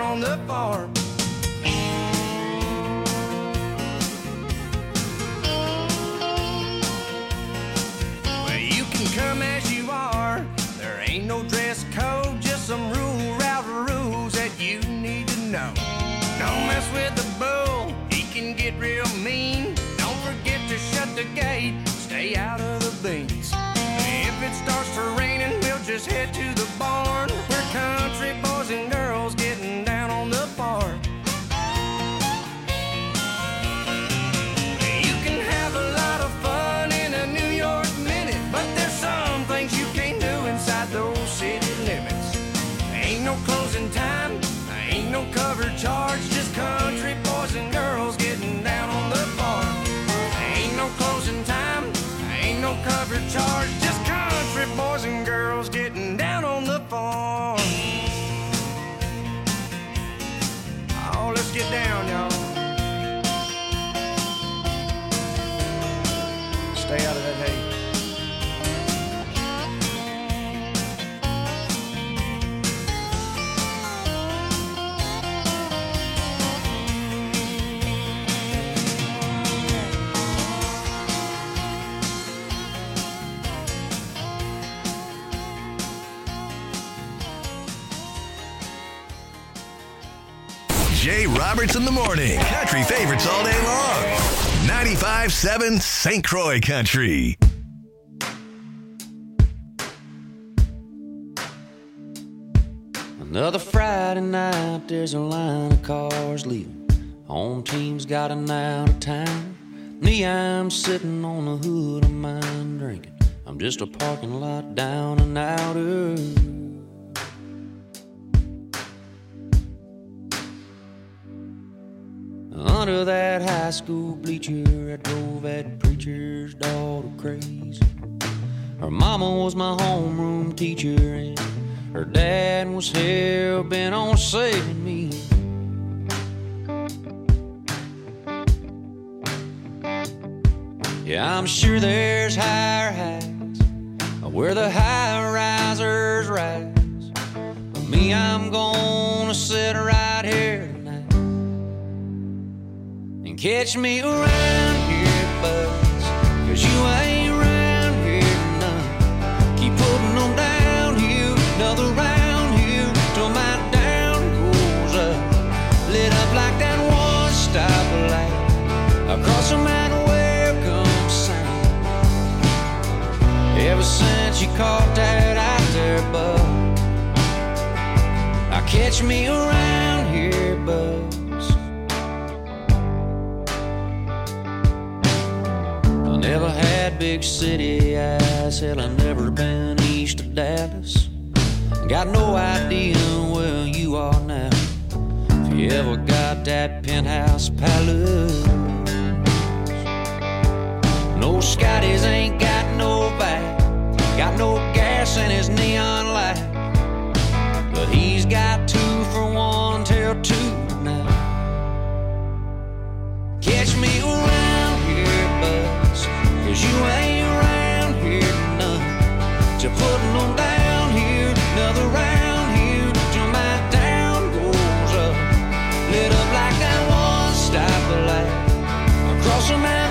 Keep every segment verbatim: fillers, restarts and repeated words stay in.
on the farm. Well, you can come as you are. There ain't no dress code, just some rule route rules that you need to know. Don't mess with the bull, he can get real mean. Don't forget to shut the gate, stay out of the beans. If it starts to raining, we'll just head to the barn. We're country boys and girls getting down on the farm. You can have a lot of fun in a New York minute, but there's some things you can't do inside those city limits. Ain't no closing time, ain't no cover charge, just country boys and girls getting down on the farm. Ain't no closing time, ain't no cover charge, just country boys and girls getting down on the farm. Oh, let's get down, y'all. Stay out of that hay. Jay Roberts in the morning. Country favorites all day long. ninety-five seven Saint Croix Country. Another Friday night, there's a line of cars leaving. Home team's got an out of town. Me, I'm sitting on the hood of mine drinking. I'm just a parking lot down and outer. Under that high school bleacher, I drove that preacher's daughter crazy. Her mama was my homeroom teacher, and her dad was hell-bent on saving me. Yeah, I'm sure there's higher heights where the high-risers rise. But me, I'm gonna sit right here tonight and catch me around here, buzz, 'cause you ain't around here none. Keep putting them down here, another round here, till my down goes up, lit up like that one stoplight across the mountain. Ever since you caught that out there, bud, I catch me around here, buzz. I never had big city eyes, hell, I never been east of Dallas. Got no idea where you are now, if you ever got that penthouse palace. No, Scotty's ain't got no back, got no gas in his neon light, but he's got two for one till two now. Catch me around here, buzz, 'cause you ain't around here none. Just putting them down here, another round here, till my down goes up, lit up like that one stoplight across the mountain.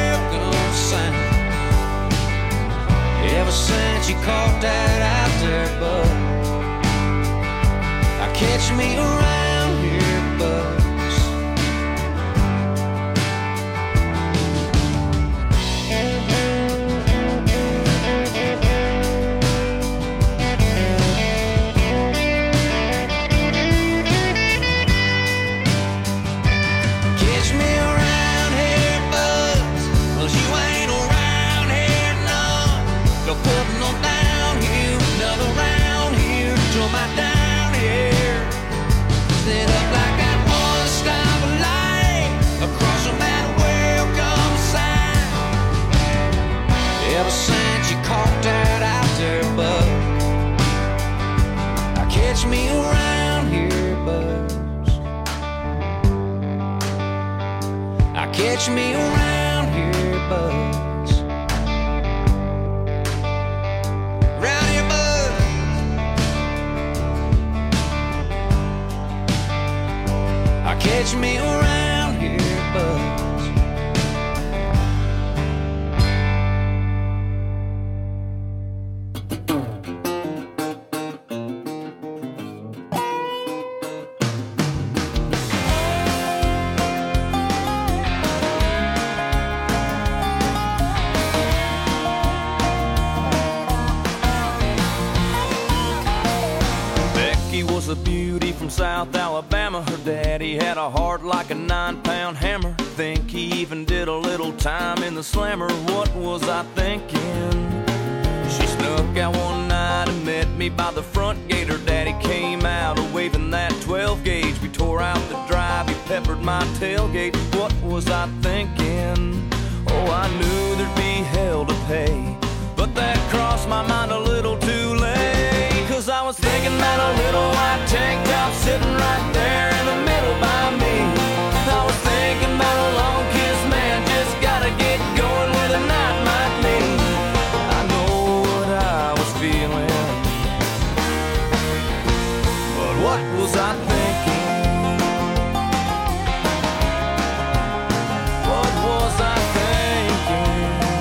Ever since you caught that out there, bud, I catch me around here, buzz. Catch me around here, buzz, 'cause you ain't around here none. Go putting them down here, another round here, till my down here, lit up like that one stoplight across the mountain. Welcome sign. Ever since you caught that out there, bud, I catch me around here, buzz. I catch me around here, buzz. catch me around here, Buzz. Was a beauty from South Alabama. Her daddy had a heart like a nine-pound hammer. Think he even did a little time in the slammer. What was I thinking? She snuck out one night and met me by the front gate. Her daddy came out waving that twelve gauge. We tore out the drive, he peppered my tailgate. What was I thinking? Oh, I knew there'd be hell to pay, but that crossed my mind a little too late. Cause I was thinking about a little white tank top sitting right there in the middle by me. I was thinking about a long kiss, man, just gotta get going where the night might lead. I know what I was feeling, but what was I thinking? What was I thinking?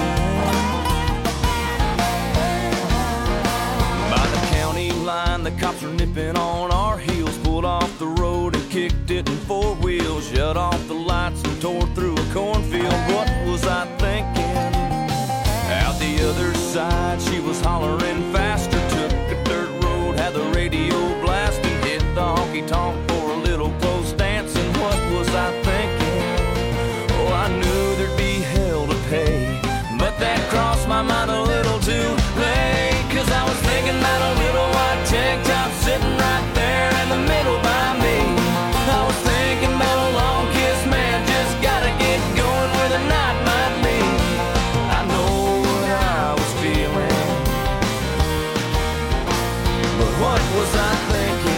By the county line, the cops were nipping on our heels. Pulled off the road and kicked it in four wheels. Shut off the lights and tore through a cornfield. What was I thinking? Out the other side, she was hollering faster. Took a dirt road, had the radio blasting. Hit the honky-tonk for a little close dancing. What was I thinking? Oh, I knew there'd be hell to pay, but that crossed my mind a little too late. Cause I was thinking about a little white tank top sitting right there in the middle by me. I was thinking about a long kiss, man, just gotta get going where the night might lead. I know what I was feeling, but what was I thinking?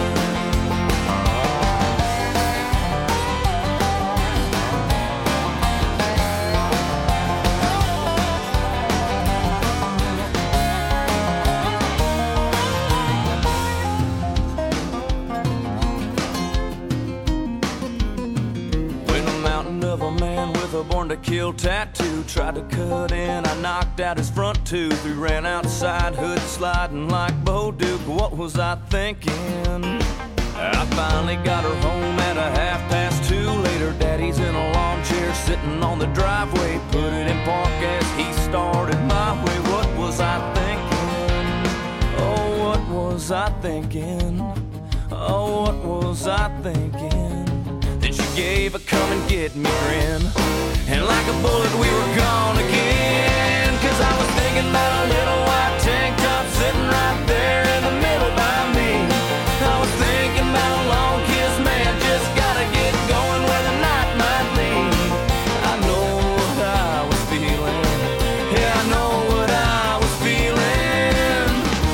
Born to kill tattoo, tried to cut in, I knocked out his front tooth. We ran outside, hood sliding like Bo Duke. What was I thinking? I finally got her home at a half past two. Later, daddy's in a lawn chair sitting on the driveway. Put it in park as he started my way. What was I thinking? Oh, what was I thinking? Oh, what was I thinking? Then she gave a come and get me grin, and like a bullet we were gone again. Cause I was thinking about a little white tank top sitting right there in the middle by me. I was thinking about a long kiss, man, just gotta get going where the night might lead. I know what I was feeling, yeah, I know what I was feeling.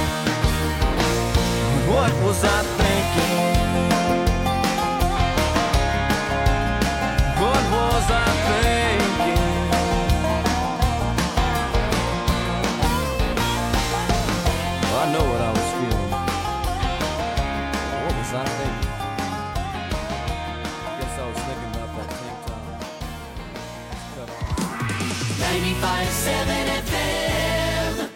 What was I thinking? What was I thinking? Well, I know what I was feeling. What was I thinking? I guess I was thinking about that tank top. Cut off. ninety-five point seven F M.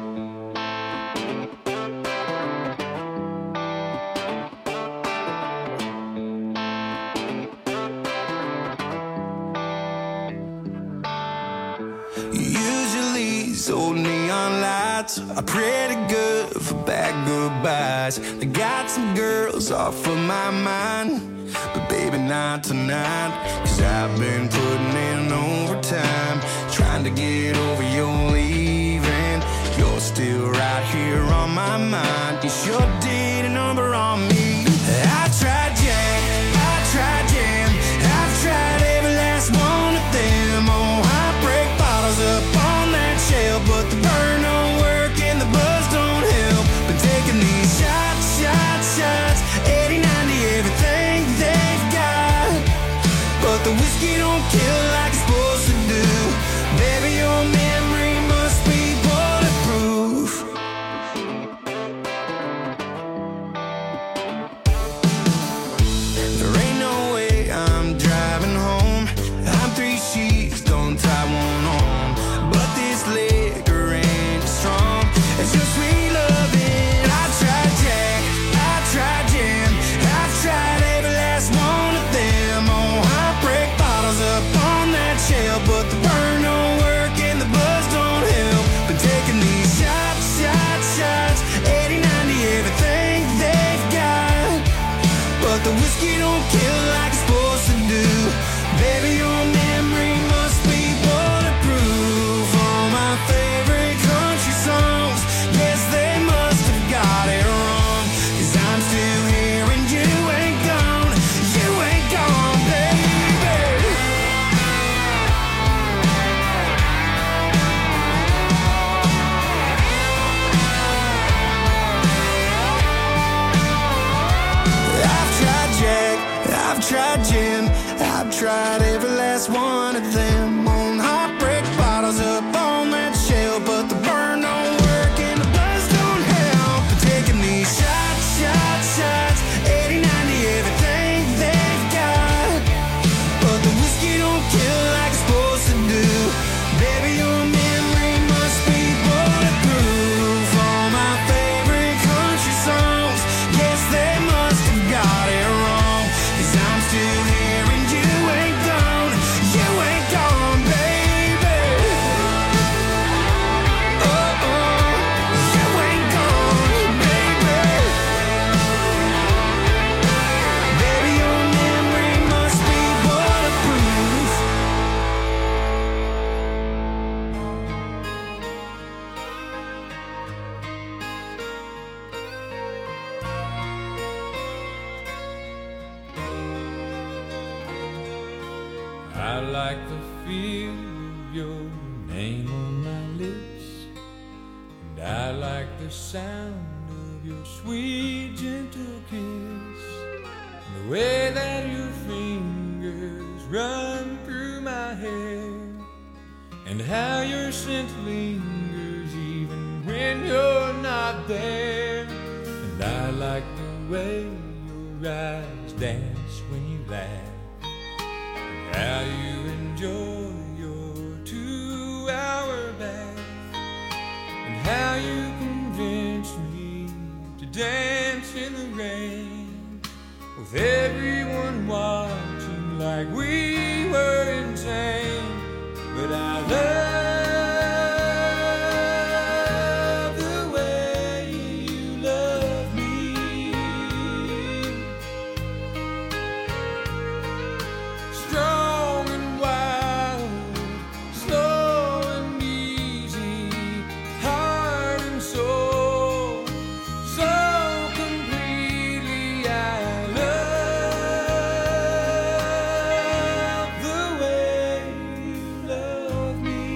Usually these old neon lights are pretty good for bad goodbyes. I got some girls off of my mind, but baby not tonight. Cause I've been putting in overtime, trying to get over your leaving. You're still right here on my mind. You sure did a number on me. I tried Jack, I tried Jam, I've tried every last one of them. Oh, I break bottles up on that shelf, but the burn don't work and the buzz don't help. Been taking these shots, shots, shots, eighty, ninety, everything they've got, but the whiskey don't kill like it's supposed to do. Baby, your memory must be bulletproof. whiskey don't kill like it's supposed to do. Baby, your memory must be bulletproof. All my favorite country songs, yes, they must have got it wrong. Cause I'm still here and you ain't gone. You ain't gone, baby. I've tried Jack, I've tried Jim, I've tried every last one of them. On heartbreak bottles up on that shelf, but the burn don't work and the buzz don't help. But taking these shots, shots, shots, eighty, ninety, everything they've got. But the whiskey don't kill like it's supposed to do. Baby, your memory must be bulletproof. All my favorite country songs, yes, they must have got it wrong. Cause I'm still here and you ain't gone. You ain't gone, baby. Oh, oh, you ain't gone, baby. Baby, your memory must be bulletproof. I like the feel of your name on my lips, and I like the sound of your sweet, gentle kiss, and the way that your fingers run through my hair, and how your scent lingers even when you're not there. And I like the way your eyes dance when you laugh, how you enjoy your two-hour bath, and how you convince me to dance in the rain, with everyone watching like we were insane. But I love the way you love me, strong and wild, slow and easy, heart and soul, so completely. I love the way you love me.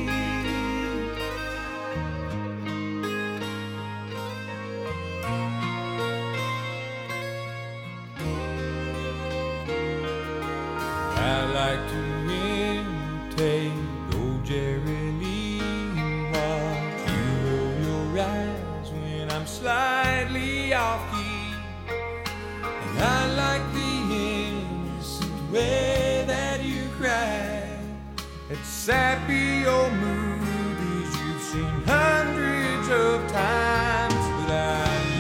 I like to imitate old Jerry Lee and watch you roll your eyes when I'm slightly off key. And I like the innocent way that you cry at sappy old movies you've seen hundreds of times. But I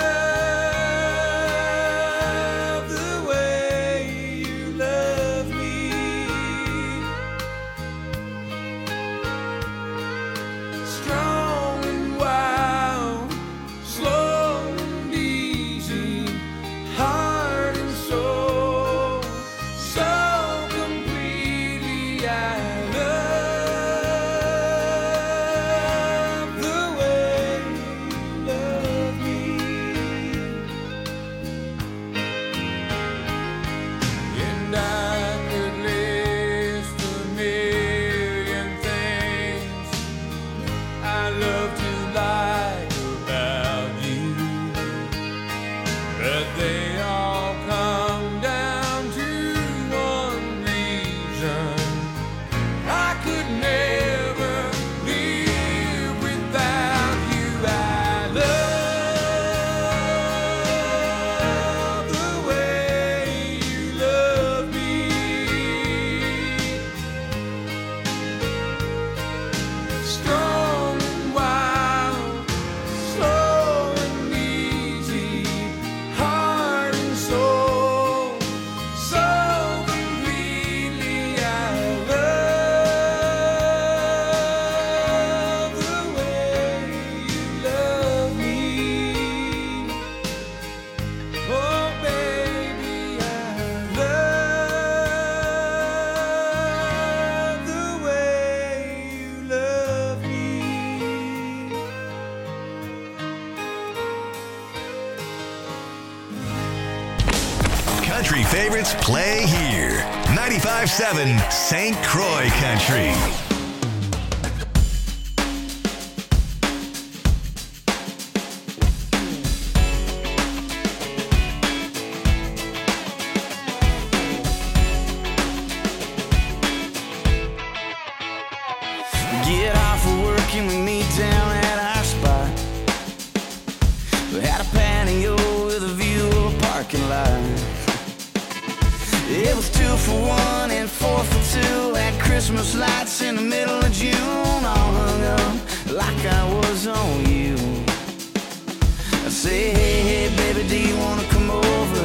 love the way you love me, strong and wild, slow and easy, heart and soul, so completely. I love favorites play here. ninety-five seven Saint Croix Country. Get off of work and we meet down at our spot. We had a patio with a view of a parking lot. It was two for one and four for two. Had Christmas lights in the middle of June, all hung up like I was on you. I say, hey, hey, baby, do you wanna come over?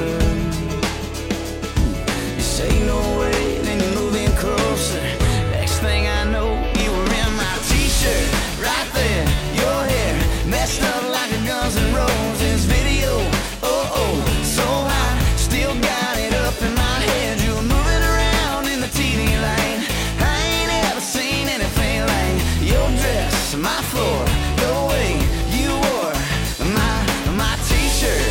You say no way, then you move in closer. Next thing I know, you were in my t-shirt, right there. Your hair messed up like a Guns N' Roses video. Oh, oh, so hot, still got it up in my head. You were moving around in the T V light. I ain't ever seen anything like your dress, my floor, the way you wore my, my t-shirt.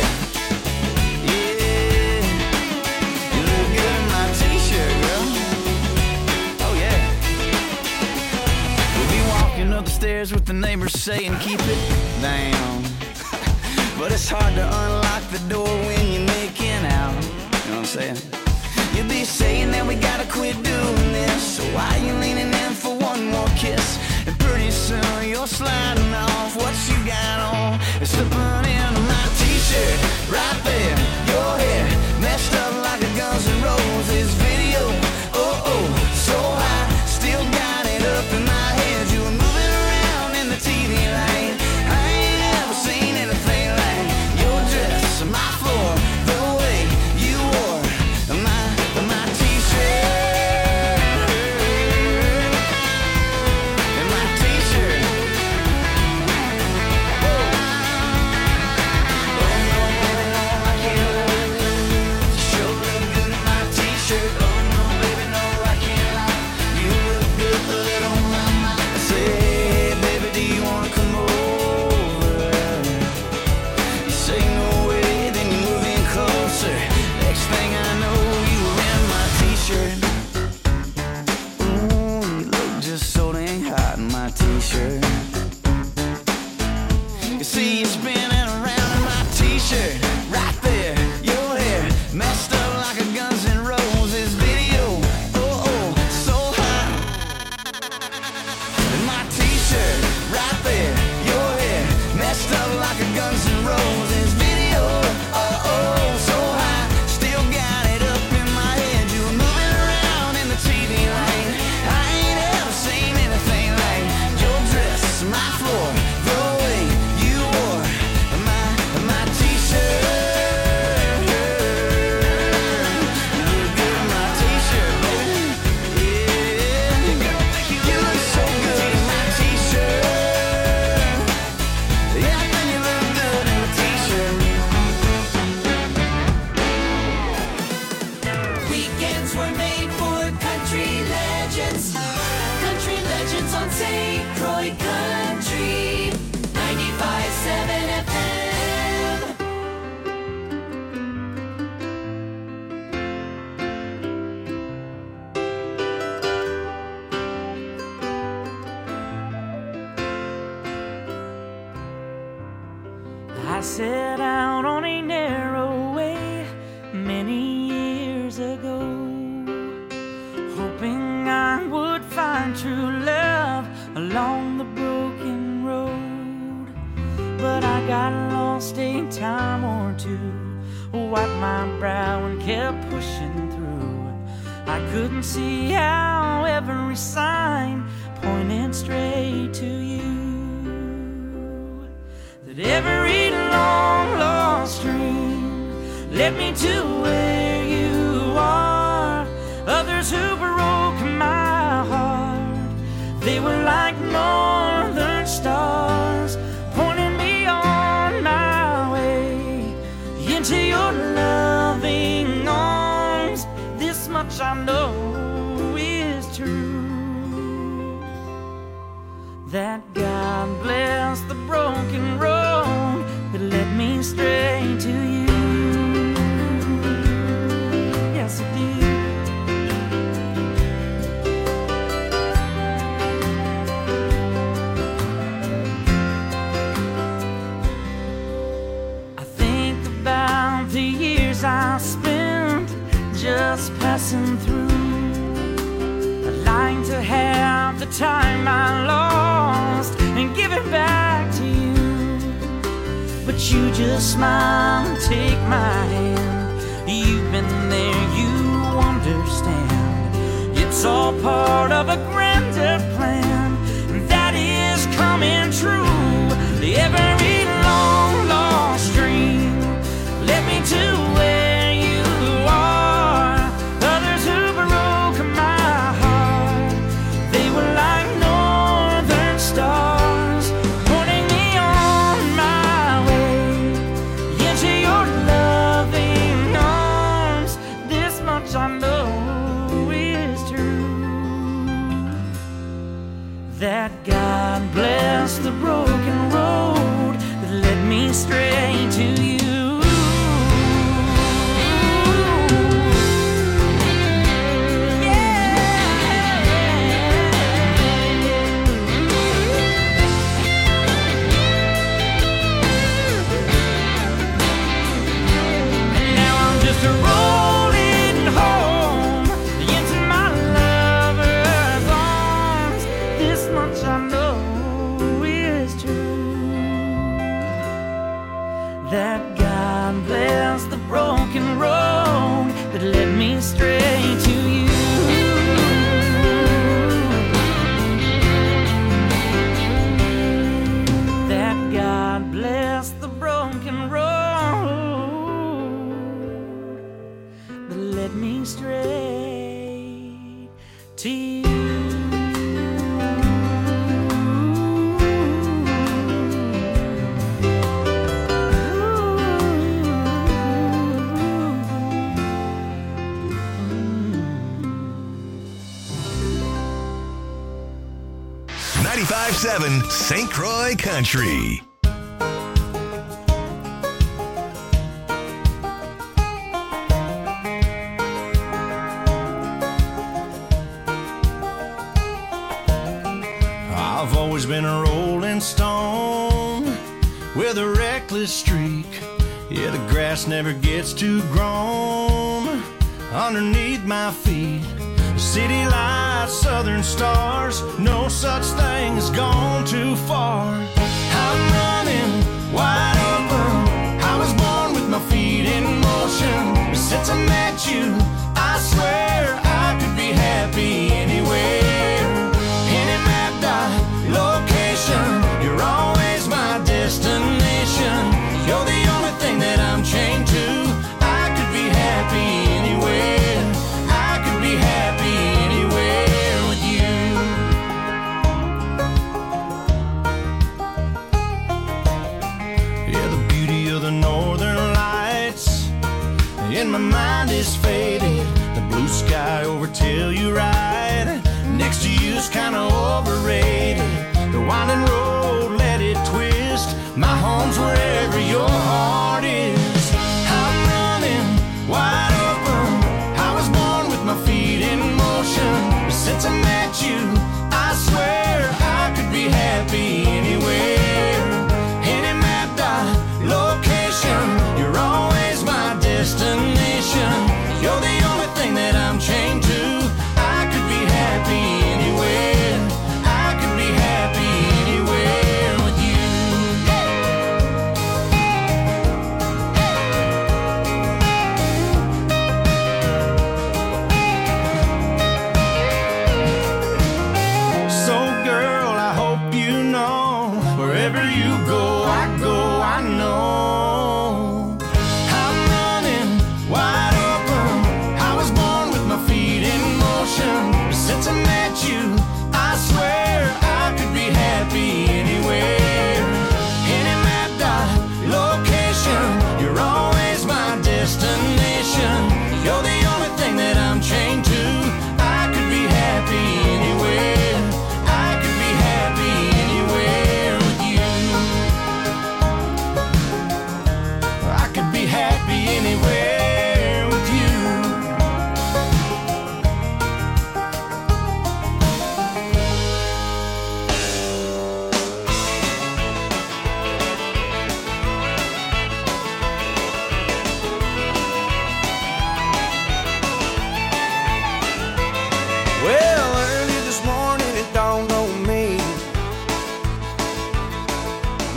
Yeah, you look good in my t-shirt, girl. Oh, yeah. We'll be walking up the stairs with the neighbors saying, keep it down. But it's hard to unlock the door when you're making out. You know what I'm saying? You'll be saying that we gotta quit doing this. So why you leaning in for one more kiss? And pretty soon you're sliding off what you got on and slipping into my t-shirt. Right there, your hair messed up like a Guns N' Roses video. Oh, oh, so high, still got it up in my head. You were moving around in the T V light. I ain't ever seen anything like your dress, my floor, the way you wore my, my t-shirt. And my t-shirt. Oh, no, baby, no, I can't lie. You sure look good in my t-shirt. Oh, no, baby, no, I can't lie. You look good on my mind. I say, hey, baby, do you wanna come over? You say no way, then you move in closer. Next thing I know, you were in my t-shirt. Ooh, you look just so dang hot in my t-shirt. You see you spinning around in my t-shirt. Right there, your hair messed up like a Guns N' Roses video. Oh, oh, so hot. In my t-shirt, right there, your hair messed up like a Guns N' Roses video. Oh, oh, so high, still got it up in my head. You were moving around in the T V light. I ain't ever seen anything like your dress, my floor, the way you wore my, my t-shirt. You look good in my t-shirt, baby. Yeah, you look so good in my t-shirt. Yeah, I think you look good in a t-shirt. Weekends were made for country legends. Country legends on Saint Croix Country. ninety-five seven F M. I set out on a narrow way many years ago, hoping I would find true love along the broken road. But I got lost a time or two, wiped my brow and kept pushing through. I couldn't see how every sign pointed straight to you. That every long lost dream led me to where you are. Others who broke my heart, they were like northern stars, pointing me on my way into your loving arms. This much I know is true, that God bless the broken road that led me straight to you. just passing through. I'd like to have the time I lost and give it back to you, but you just smile and take my hand. You've been there, you understand. It's all part of a grander plan that is coming true. Every long lost dream led me to where you are. Others who broke my heart, they were like northern stars, pointing me on my way into your loving arms. This much I know is true, that God bless the broken road that led me straight to you. That God bless the broken road that led me straight to you. That God bless the broken road that led me straight to you. ninety-five point seven Saint Croix Country. I've always been a rolling stone with a reckless streak. Yeah, the grass never gets too grown underneath my feet. City lights, southern stars, no such thing as gone too far. I'm running wide open. I was born with my feet in motion. Since I met you, I swear I could be happy anywhere. Any map dot location, you're always my destination. You're the only thing that I'm chained to. I could be happy anywhere. I could be happy anywhere with you. Yeah, the beauty of the northern lights in my mind is faded. The blue sky over Telluride next to you's kinda overrated. The winding road, let it twist. My home's wherever your heart is. I'm running wide open. I was born with my feet in motion. Since I met you, I swear I could be happy anywhere. Any map dot location, you're always my destination. You're the only thing that I'm chained to. I could be happy anywhere. I could be happy anywhere with you. So girl, I hope you know, wherever you go, I go, I know. I'm running wide open. I was born with my feet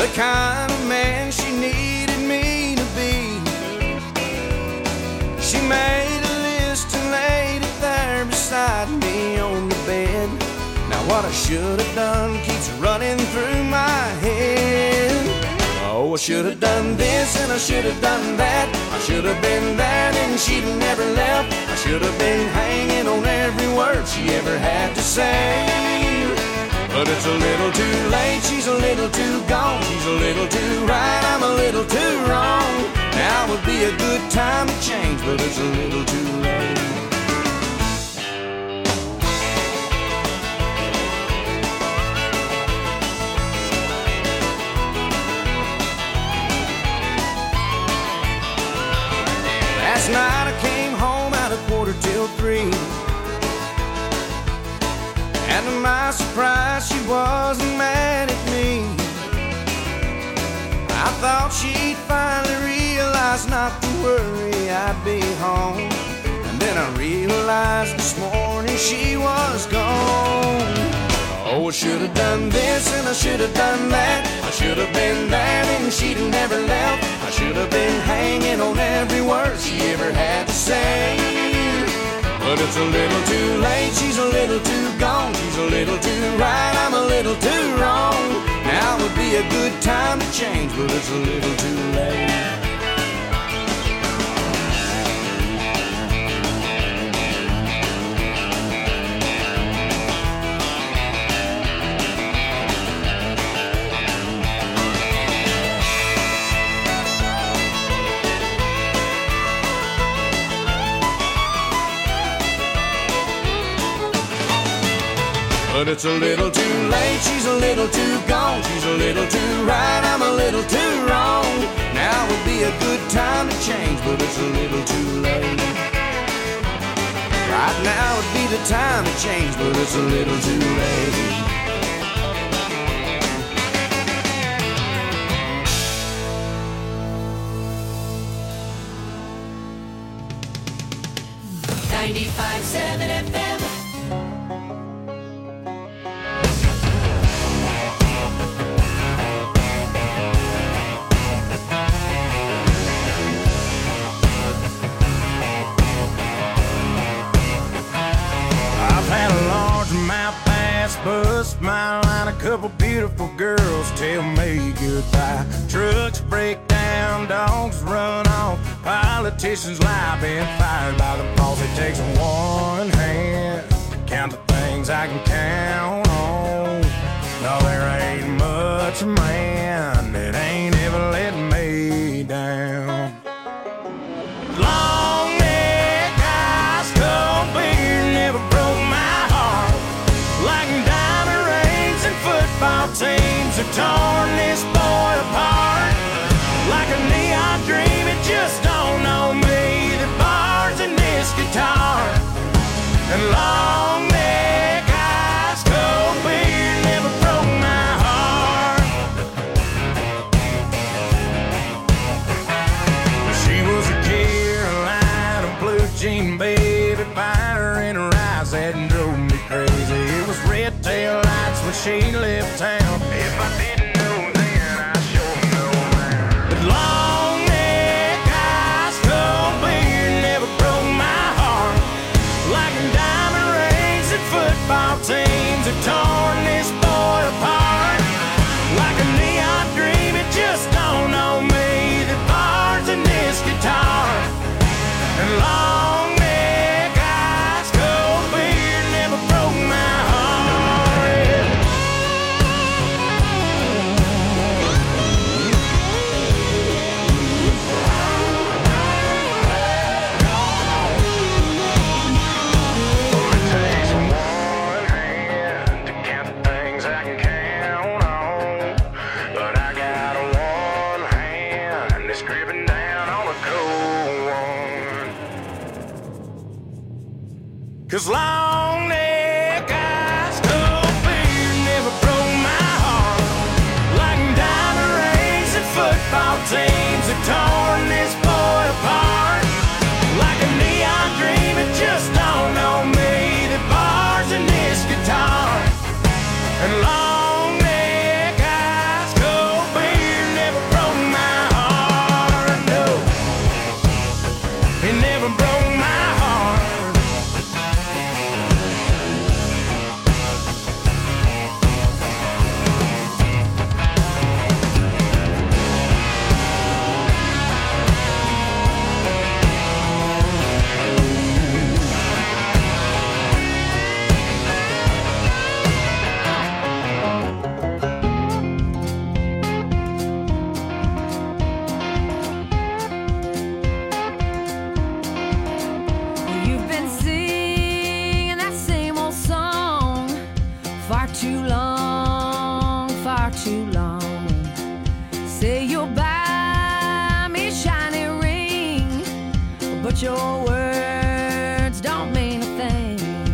the kind of man she needed me to be. She made a list and laid it there beside me on the bed. Now what I should have done keeps running through my head. Oh, I should have done this and I should have done that. I should have been there and she'd have never left. I should have been hanging on every word she ever had to say. But it's a little too late, she's a little too gone. She's a little too right, I'm a little too wrong. Now would be a good time to change, but it's a little too late. Last night I came home at a quarter till three, and to my surprise she wasn't mad at me. I thought she'd finally realize not to worry, I'd be home. And then I realized this morning she was gone. Oh, I should have done this and I should have done that. I should have been there and she'd have never left. I should have been hanging on every word she ever had to say. But it's a little too late, she's a little too gone. She's a little too right, I'm a little too wrong. Now would be a good time to change, but it's a little too late. But it's a little too late, she's a little too gone. She's a little too right, I'm a little too wrong. Now would be a good time to change, but it's a little too late. Right now would be the time to change, but it's a little too late. ninety-five seven F M. Bust my line, a couple beautiful girls tell me goodbye. Trucks break down, dogs run off, politicians lie, been fired by the boss. It takes one hand to count the things I can count on. No, there ain't much man that ain't ever let me down. Long neck, ice cold beer never broke my heart. Like diamond rings and football teams have torn this boy apart. Like a neon dream, it just don't know me. The bars in this guitar and long neck, ice cold beer never broke my heart. She was a Carolina blue jean baby, fire in her eyes that drove me crazy. It was red tail lights when she left town. If I didn't know then, I sure know now. But long neck, ice cold beer never broke my heart. Like diamond rings and football teams have torn this boy apart. Like a neon dream, it just don't know me. The bars in this guitar and long neck, ice cold beer never broke my heart. It takes one hand to count the things I can count on, but I got one hand that's gripping down on a cold one. 'Cause long neck, ice cold beer never broke my heart. Like diamond rings and football teams have torn this boy apart. Like a neon dream, it just don't know me. The bars in this guitar and long neck, ice cold beer too long. Say you'll buy me a shiny ring, but your words don't mean a thing.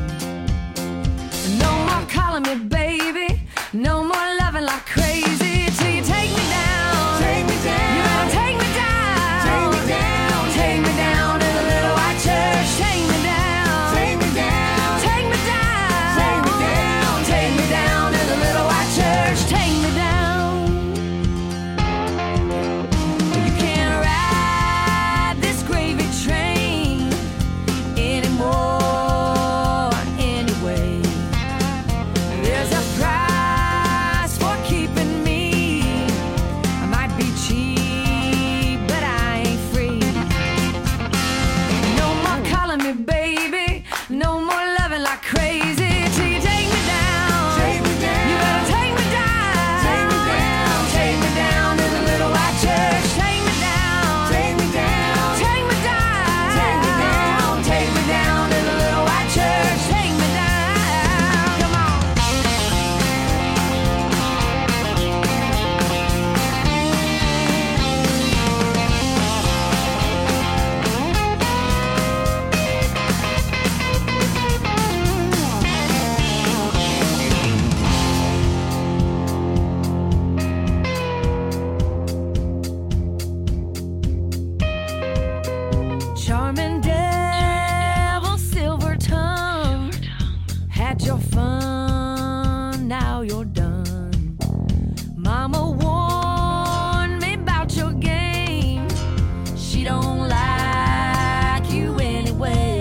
No more calling me baby, no more loving like crazy, till you take me down. Take me down. You better take me down. Take me down. Take me down to the little white church. Take me down. Take me down. Take me down. Take me down. Take me down to the little white church. Take me down. You can't ride this gravy train anymore anyway. There's a price for keeping me. I might be cheap, but I ain't free. No more calling me baby, no more loving like crazy, till you take me down. Take me down. You better take me down. Take me down. Take me down to the little white church. Take me down. Take me down. Take me down. Take me down. Take me down to the little white church. Take me down. Come on. Charming devil, silver tongue, had your fun, now you're done. Mama warned me about your game, she don't like you anyway.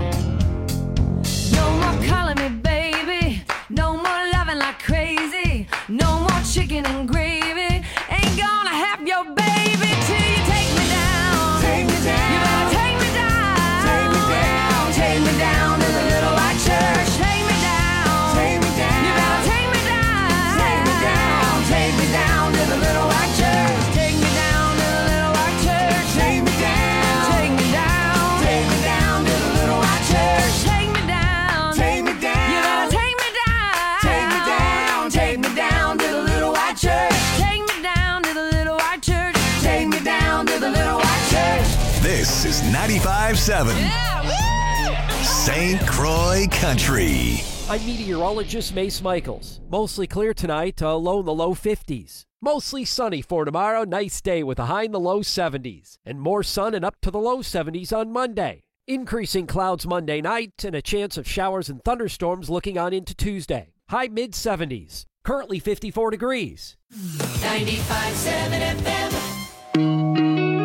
No more calling me baby, no more loving like crazy, no more chicken and gravy, ain't gonna have your baby till you take me down. Take me down. You better take me down. Take me down. Take me down to the little white church. Take me down. Take me down. You better take me down. Take me down. Take me down to the little white church. Take me down to the little white church. Take me down. Take me down. Take me down to the little white church. Take me down. Take me down. You better take me down. Take me down. Take me down to the little white church. Take me down to the little white church. Take me down to the little white church. This is ninety-five seven Saint Croix Country. I'm meteorologist Mace Michaels. Mostly clear tonight, uh, low in the low fifties. Mostly sunny for tomorrow, nice day with a high in the low seventies. And more sun and up to the low seventies on Monday. Increasing clouds Monday night and a chance of showers and thunderstorms looking on into Tuesday. High mid seventies. Currently fifty-four degrees. ninety-five seven F M.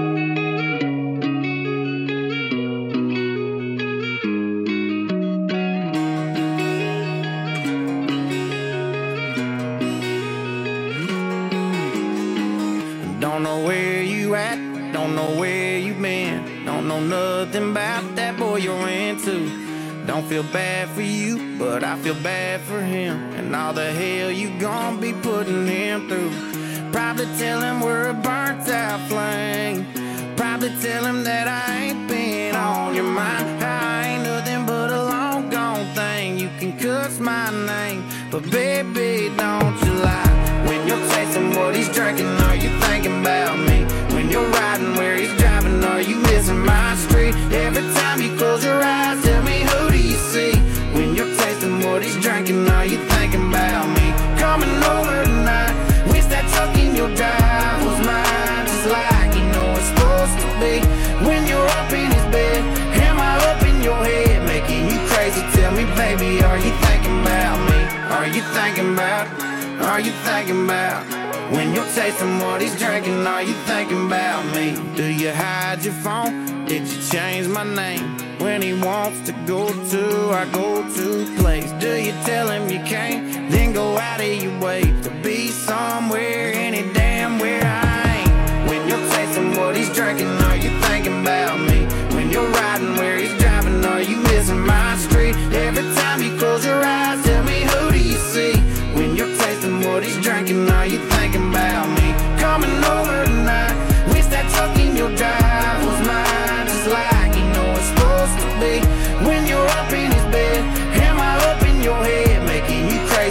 Don't know where you at, don't know where you been, don't know nothing about that boy you're into. Don't feel bad for you, but I feel bad for him, and all the hell you gon' be putting him through. Probably tell him we're a burnt out flame, probably tell him that I ain't been on your mind. I ain't nothing but a long gone thing, you can cuss my name, but baby don't you lie. When you're tasting what he's drinking, are you thinking about me? When you're riding where he's driving, are you missing my street? Every time you close your eyes, tell me who do you see? When you're tasting what he's drinking, are you thinking about me? Coming over tonight, wish that tuck in your drive was mine, just like you know it's supposed to be. When you're up in his bed, am I up in your head, making you crazy? Tell me, baby, are you thinking about me? Are you thinking about? Are you thinking about? When you're tasting what he's drinking, are you thinking about me? Do you hide your phone? Did you change my name? When he wants to go to our go-to place, do you tell him you can't? Then go out of your way to be somewhere, any damn where I ain't. When you're tasting what he's drinking, are you thinking about me? When you're riding where he's driving, are you missing my street? Every time you close your eyes, tell me who do you see? When you're tasting what he's drinking, are you thinking about me? Coming over tonight, wish that tuck in your drive was mine, just like you know it's supposed to be. When you're up in his bed, am I up in your head, making you crazy?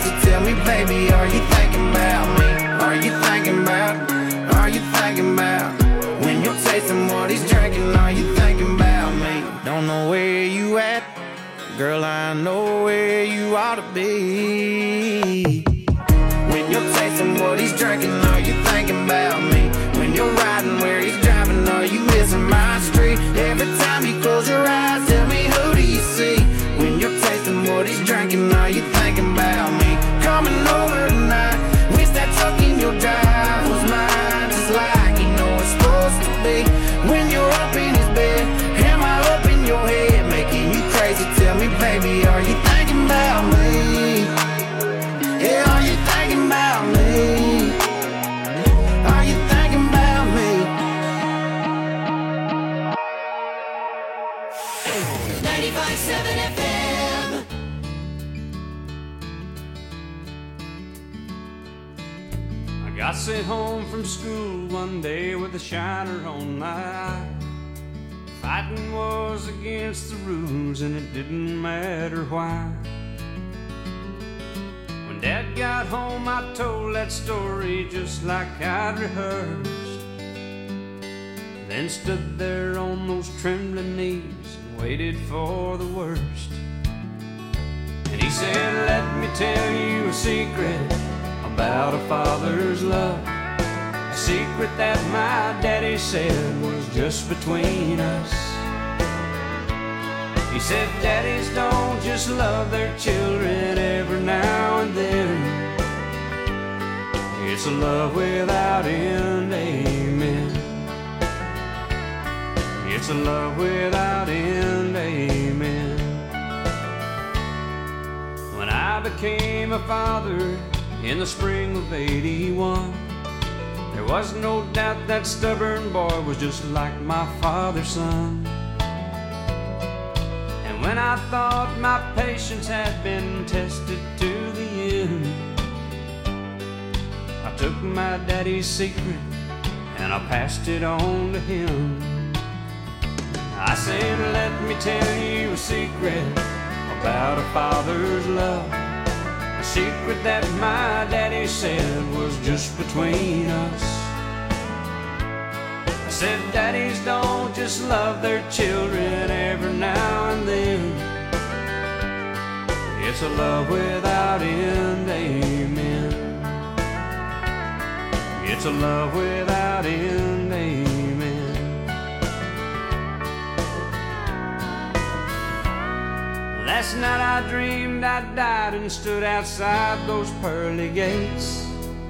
you at? Girl, I know where you ought to be. When you're tasting what he's drinking, are you thinking about me? When you're riding where he's driving, are you missing my street? Every time you close your eyes, tell me, who do you see? When you're tasting what he's drinking, are you thinking about me? Coming over tonight, wish that truck in your drive was mine, just like you know it's supposed to be. When you're up in his bed, am I up in your head, making you crazy? Tell me, baby, are you thinking about me? Yeah, are you thinking about me? Are you thinking about me? ninety-five point seven F M. I got sent home from school one day with a shiner on my eye. Fighting was against the rules and it didn't matter why. When Dad got home I told that story just like I'd rehearsed. Then stood there on those trembling knees and waited for the worst. And he said, let me tell you a secret about a father's love. A secret that my daddy said was just between us. He said daddies don't just love their children every now and then. It's a love without end, amen. It's a love without end, amen. When I became a father in the spring of eighty-one, there was no doubt that stubborn boy was just like my father's son. And when I thought my patience had been tested to the end, I took my daddy's secret and I passed it on to him. I said, let me tell you a secret about a father's love. A secret that my daddy said was just between us. I said daddies don't just love their children every now and then. It's a love without end, amen. It's a love without end, amen. Last night I dreamed I died and stood outside those pearly gates,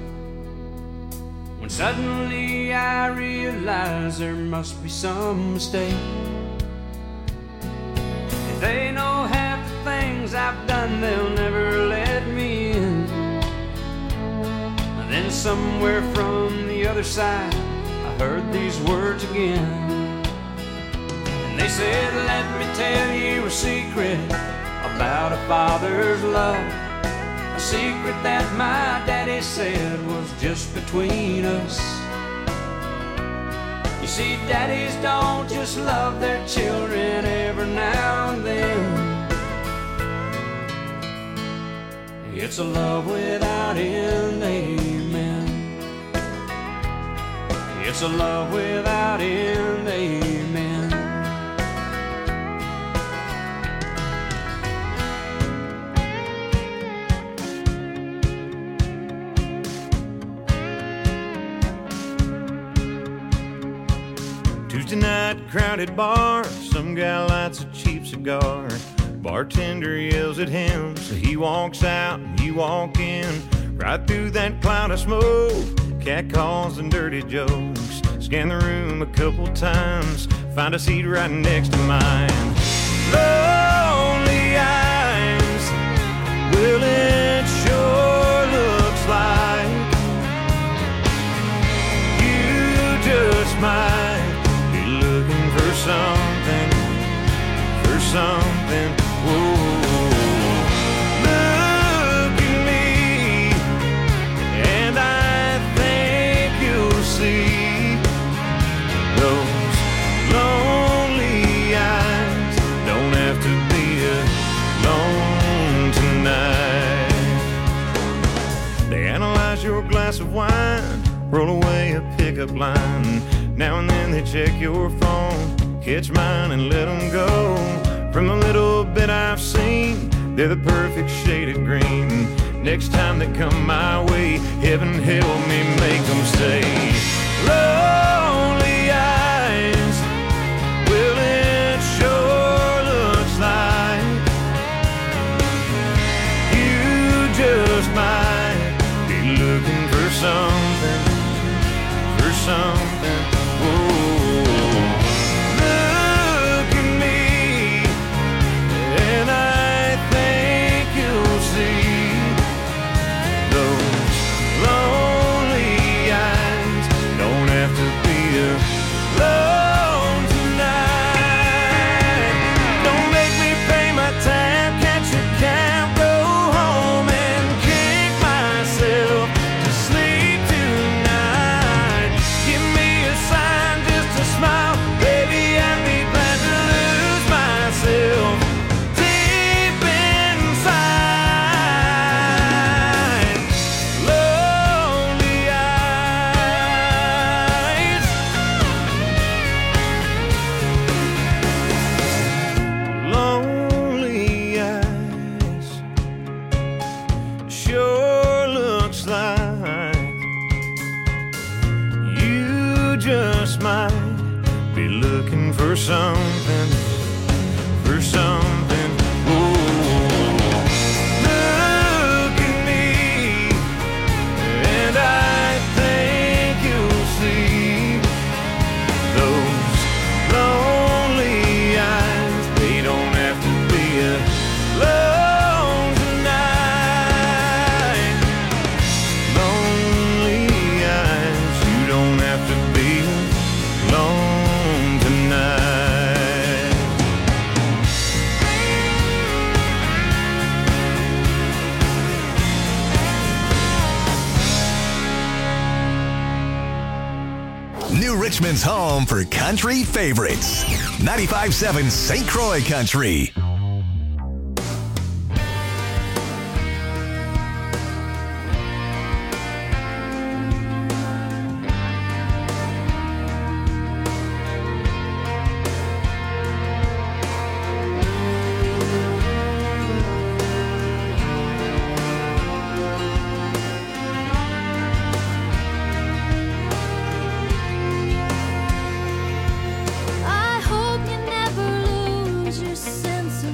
when suddenly I realized there must be some mistake. If they know half the things I've done, they'll never let me in. And then somewhere from the other side I heard these words again. And they said, let me tell you a secret about a father's love. A secret that my daddy said was just between us. You see, daddies don't just love their children every now and then. It's a love without end, amen. It's a love without end, amen. Tuesday night, crowded bar, some guy lights a cheap cigar. Bartender yells at him, so he walks out and you walk in. Right through that cloud of smoke, cat calls and dirty jokes. Scan the room a couple times, find a seat right next to mine. Lonely eyes, well it sure looks like you just might be looking for something, for something. Whoa. Look at me, and I think you'll see those lonely eyes don't have to be alone tonight. They analyze your glass of wine, roll away a pickup line. Now and then they check your phone, catch mine and let them go. From the little bit I've seen, they're the perfect shade of green. Next time they come my way, heaven help me make them stay. Lonely eyes, well it sure looks like you just might be looking for something, for something. Whoa. Look at me, and I think you'll see those lonely eyes don't have to be alone tonight. Don't make me pay my tab, catch a cab, go home and kick myself to sleep tonight. Give me a sign, just a smile, baby, I'd be glad to lose myself deep inside. Lonely eyes, lonely eyes, sure looks like you just might be looking for something, for something. Ooh. Look at me, and I think you'll see those lonely eyes. They don't have to be alone tonight. Lonely eyes, you don't have to be alone tonight. New Richmond's home for country favorites. ninety-five point seven Saint Croix Country. I hope you never lose your sense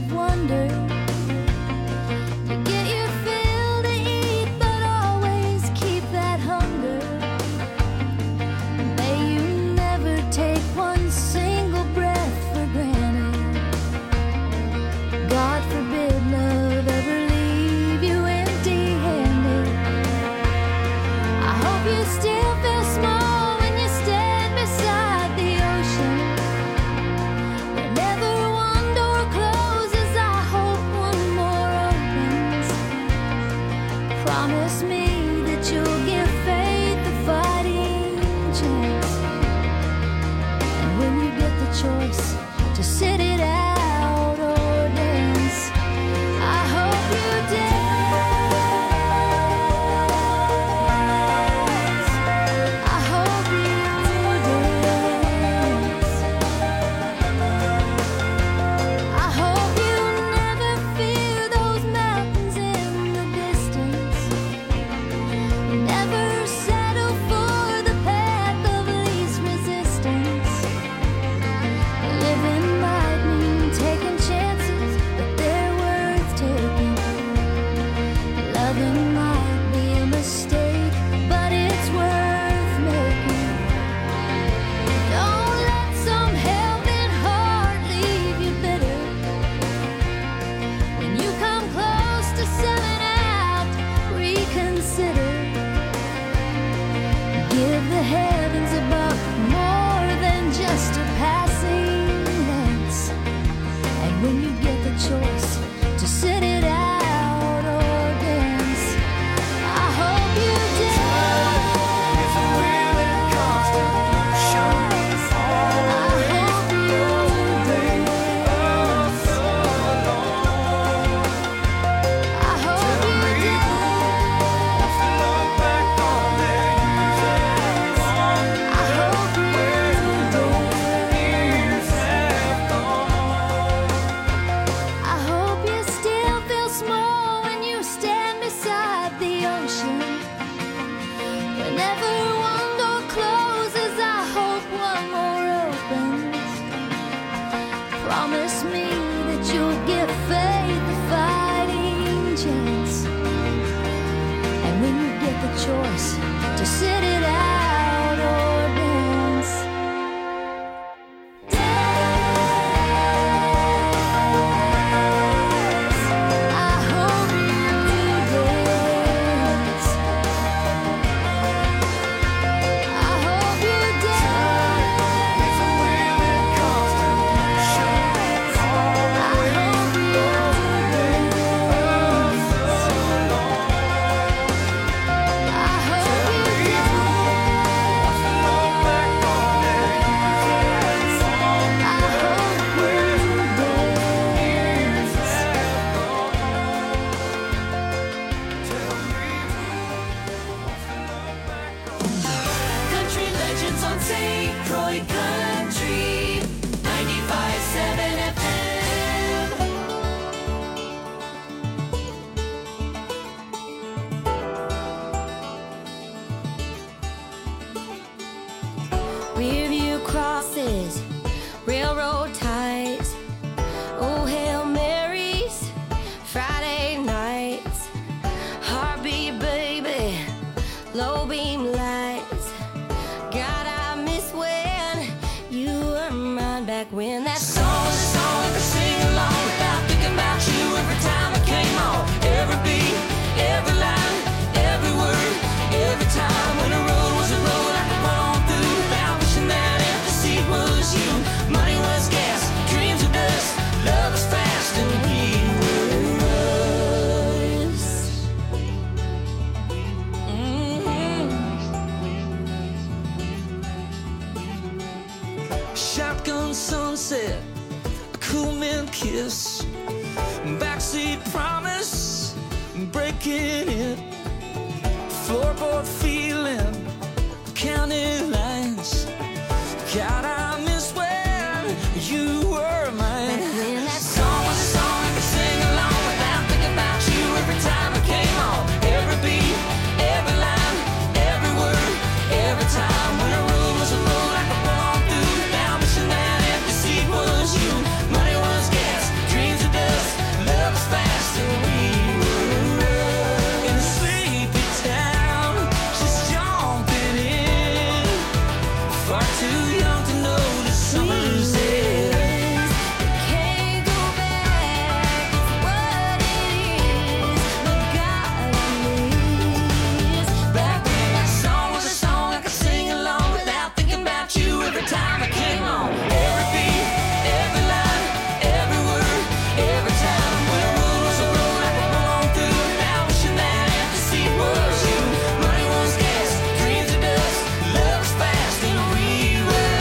breaking it. Floorboard feeling, county lines. God, I miss when you were mine. When that song was a song I could sing along without thinking about you every time it came on. Every beat, every line, every word, every time. When a rule was a rule I could pull on through. Now wishing that empty seat was you. Money was gas, dreams are dust, love is fast, and we were in a sleepy town, just jumping in. Far too young to notice summer's end. can't go back. It's what it is. But God, I miss back when that song was a song I could sing along without thinking about you every time it came on. Every beat, every line, every word, every time. When a rule was a rule I could pull on through. Now wishing that empty seat was you. Money was gas, dreams are dust, love is fast, and we were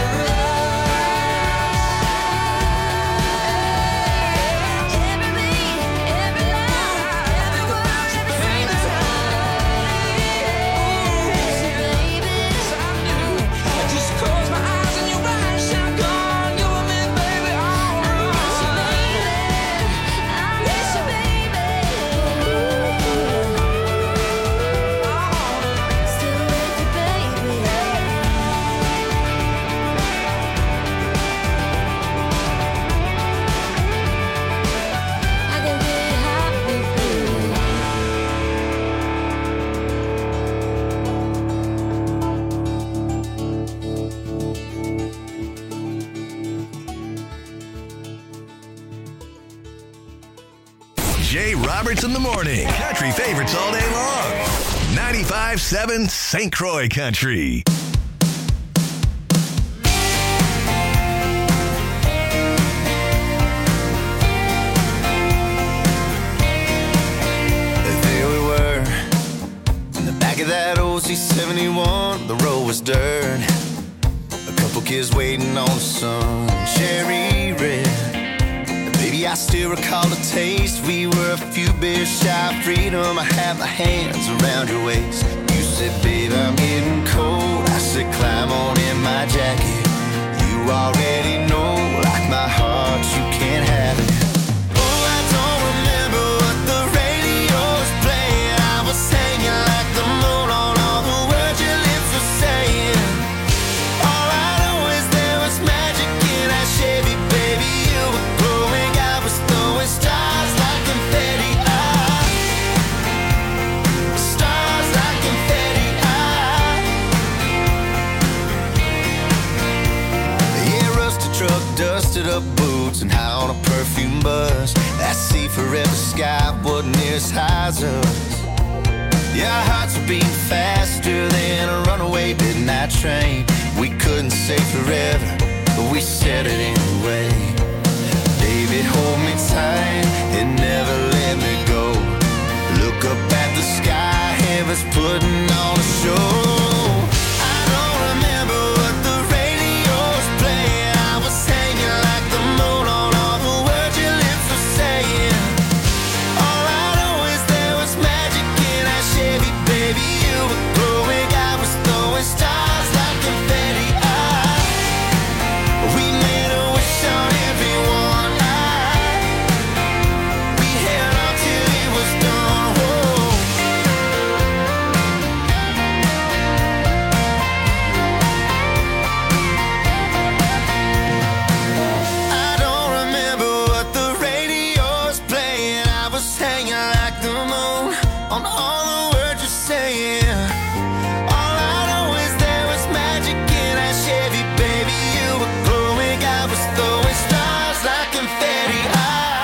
every beat, every line, every word, every single I just close my eyes and your eyes shine gone. You were me, baby, all along. Jay Roberts in the morning. Country favorites all day long. ninety-five seven Saint Croix Country. There we were, in the back of that old C seventy-one. The road was dirt, a couple kids waiting on the sun, cherry red. Baby, I still recall the taste. We were a few beers shy of freedom. I had my hands around your waist. You said, babe, I'm getting cold. I said, climb on in my jacket. You already know, like my heart, you can't have it. Oh, I don't remember what the radio was playing. I was hanging like the moon on all the words your lips were saying. All I know is there was magic in that Chevy, baby. You were glowing, I was throwing stars like confetti. Ah, stars like confetti. Ah, yeah, rusted truck, dusted up boots, and high on a perfume bus. That sea forever sky wasn't near as high as us. Yeah, our hearts were beating faster than a runaway midnight train. We couldn't say forever, but we said it anyway. Baby, hold me tight and never let me go. Look up at the sky, heaven's putting on a show. I don't remember what the radio was playing. I was hanging like the moon on all the words your lips were saying. All I know is there was magic in that Chevy, baby. You were glowing, I was throwing stars like confetti. Ah, we made a wish on everyone. Ah, we held on till it was done. Whoa. I don't remember what the radio was playing. I was hanging like the moon on all the words you're saying. All I know is there was magic in that Chevy, baby. You were glowing, I was throwing stars like confetti. Ah,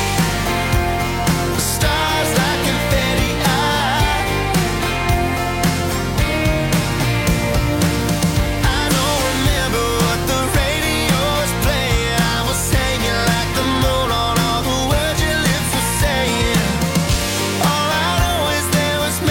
stars like confetti. Ah, I don't remember what the radio was playing. I was hanging like the moon on all the words your lips were saying. All I know is there was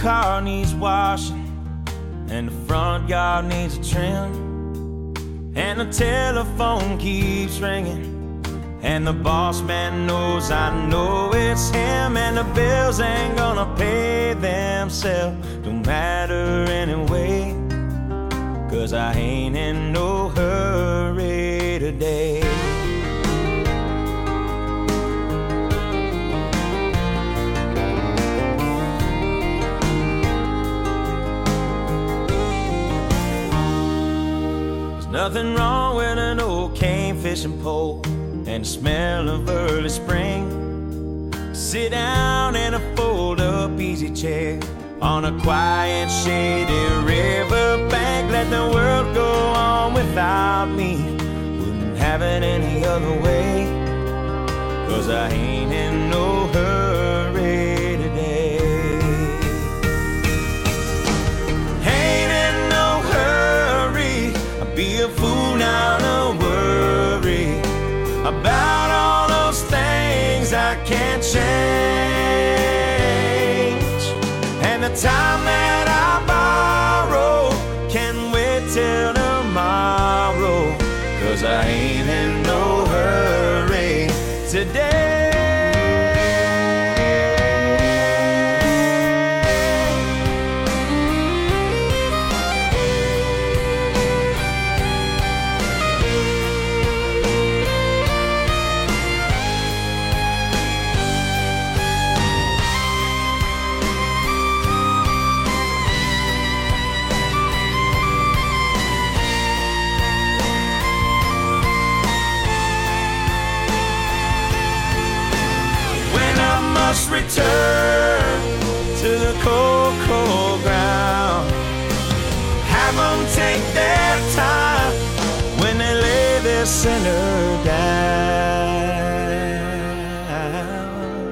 car needs washing, and the front yard needs a trim, and the telephone keeps ringing, and the boss man knows I know it's him, and the bills ain't gonna pay themselves. Don't matter anyway, 'cause I ain't in no hurry today. There's nothing wrong with an old cane fishing pole and the smell of early spring. Sit down in a fold-up easy chair on a quiet, shady riverbank. Let the world go on without me. Wouldn't have it any other way, 'cause I ain't in no hurry today. Ain't in no hurry. I'd be a fool now to worry about all those things I can't change. And the time that I borrow can wait till tomorrow, 'cause I ain't in no hurry today. Return to the cold, cold ground. Have them take their time when they lay their sinner down.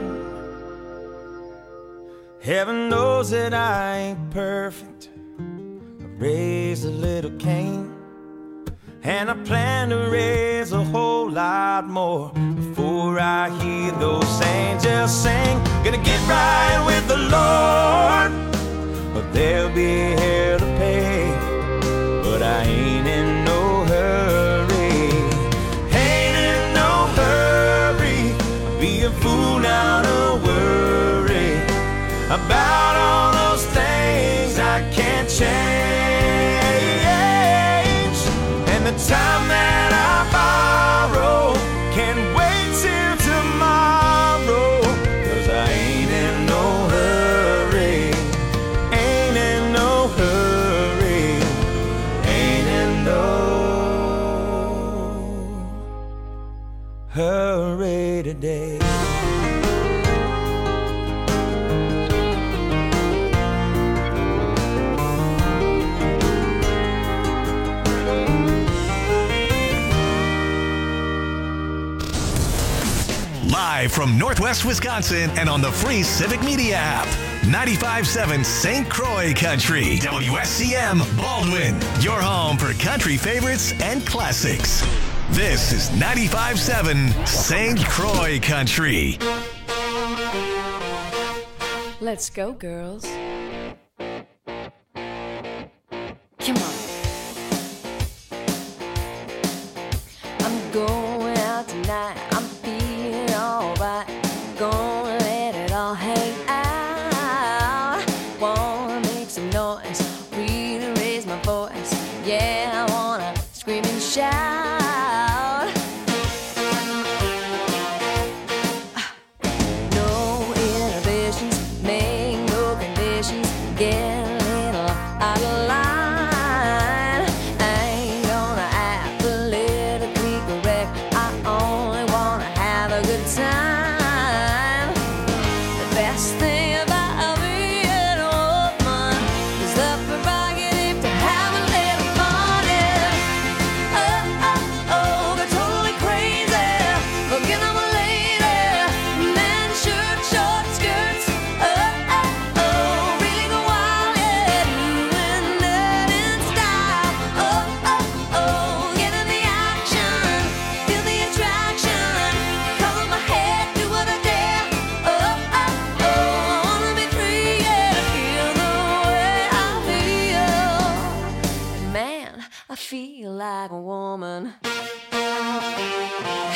Heaven knows that I ain't perfect. I raised a little Cain, and I plan to raise a whole lot more before I hear those angels sing. Gonna get right with the Lord, but there'll be hell to pay. But I ain't in no hurry. Ain't in no hurry. I'd be a fool now to worry about all those things I can't change. And the time that I borrow can wait till tomorrow, 'cause I ain't in no hurry. Ain't in no hurry. Ain't in no hurry today. Live from Northwest Wisconsin and on the free Civic Media app. ninety-five point seven Saint Croix Country. W S C M Baldwin. Your home for country favorites and classics. This is ninety-five point seven Saint Croix Country. Let's go, girls. Come on. I'm going out tonight. I'm feeling alright. Gonna let it all hang out. Wanna make some noise, really raise my voice. Yeah, I wanna scream and shout. No inhibitions, make no conditions. Get a little out of line. I ain't gonna act politically correct. I only wanna have a good time. The best thing about being a woman is the prerogative to have a little fun. And oh, oh, I feel like a woman.